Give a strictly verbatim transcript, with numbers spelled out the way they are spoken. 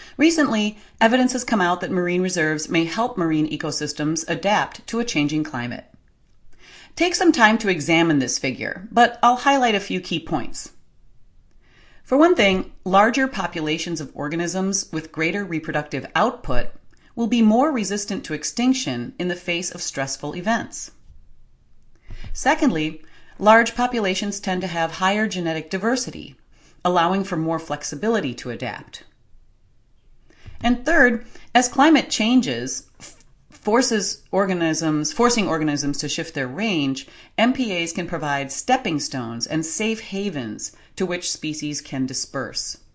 Recently, evidence has come out that marine reserves may help marine ecosystems adapt to a changing climate. Take some time to examine this figure, but I'll highlight a few key points. For one thing, larger populations of organisms with greater reproductive output will be more resistant to extinction in the face of stressful events. Secondly, large populations tend to have higher genetic diversity, allowing for more flexibility to adapt. And third, as climate changes, forces organisms, forcing organisms to shift their range, M P As can provide stepping stones and safe havens to which species can disperse.